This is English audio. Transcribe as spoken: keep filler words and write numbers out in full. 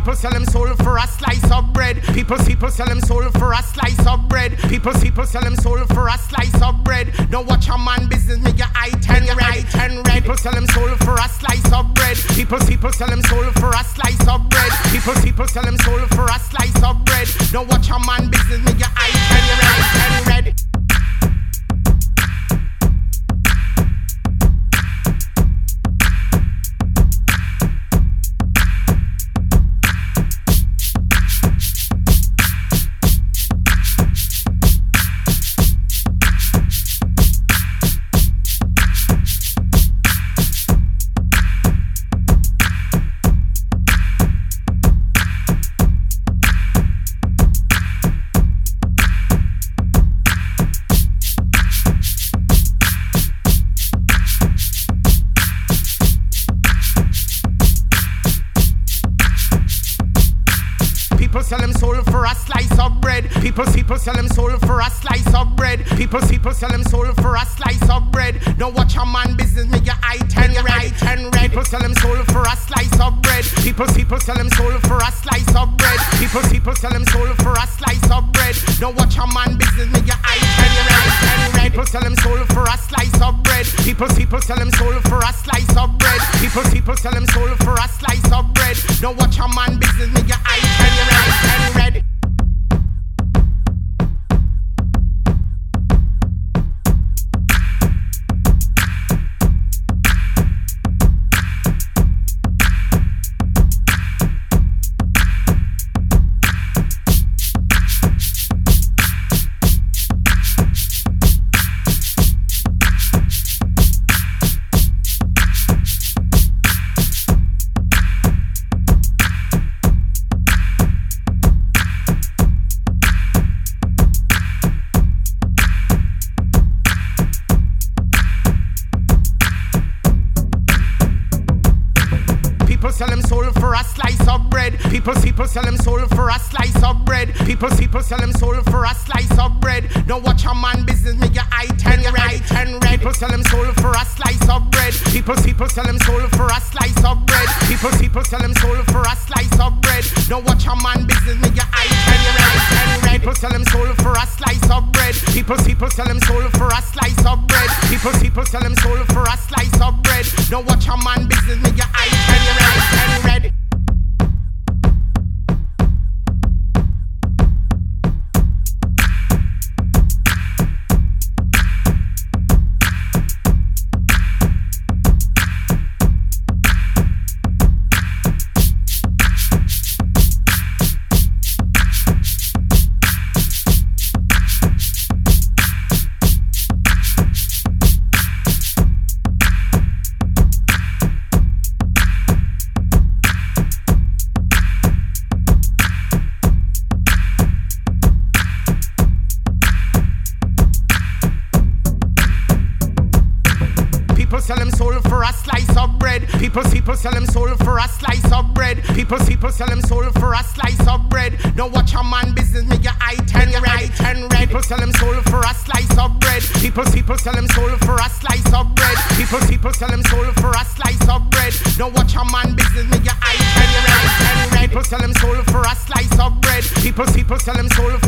people sell them soul for a slice of bread. People, people sell them soul for a slice of bread. People, people sell them soul for a slice of bread. Don't watch a man business, make your eye ten red, ten red. People sell them soul for a slice of bread. People, people sell them soul for a slice of bread. People, people sell them soul for a slice of bread. Don't watch a man business, make your eye ten red, ten red. People sell them soul for a slice of bread. People, people sell them soul for a slice of bread. People, people sell them soul for a slice of bread. Don't watch a man business, make your eye ten red, ten red. People sell them soul for a slice of bread. People, people sell them soul for a slice of bread. People, people sell them soul for a slice of bread. Don't watch a man business, make your eye ten red, ten red. People sell them soul for a slice of bread. People, people sell them soul for a slice of bread. People, people sell them soul for a slice of bread. Don't watch a man business, make your eye ten red, ten red. People sell them soul for a slice of bread. People, people sell them soul for a slice of bread. People, people sell them soul for a slice of bread. Don't watch a man business, make your eye ten red, ten red. People sell them soul for a slice of bread. People, people sell them soul for a slice of bread. People, people sell them soul for a slice of bread. Don't watch a man business, make your eye ten red, ten red. People sell them soul for a slice of bread. People, people sell them soul for a slice of bread. People, people sell them soul for a slice of bread. Don't watch a man business, make your eye ten red, ten red. People sell them soul for a slice of bread. People, people sell them soul for a slice of bread. People, people sell them soul for a slice of bread. Don't watch a man business, make your eye ten red, ten red. People sell them soul for a slice of bread. People, people sell them soul for a slice of bread. People, people sell them soul for a slice of bread. Don't watch a man business, make your eye ten red, ten red. People sell them soul for a slice of bread. People, people sell them soul